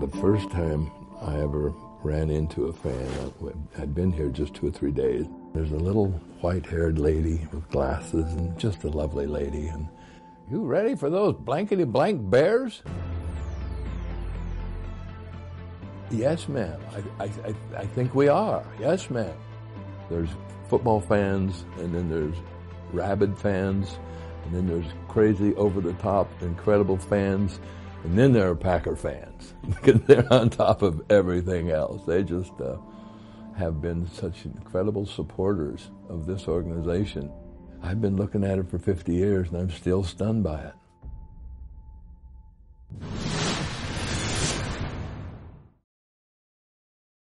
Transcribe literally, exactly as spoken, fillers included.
The first time I ever ran into a fan, I'd been here just two or three days. There's a little white-haired lady with glasses and just a lovely lady. And, "You ready for those blankety-blank Bears?" "Yes, ma'am. I, I, I think we are. Yes, ma'am." There's football fans, and then there's rabid fans, and then there's crazy, over-the-top, incredible fans, and then there are Packer fans, because they're on top of everything else. They just uh, have been such incredible supporters of this organization. I've been looking at it for fifty years, and I'm still stunned by it.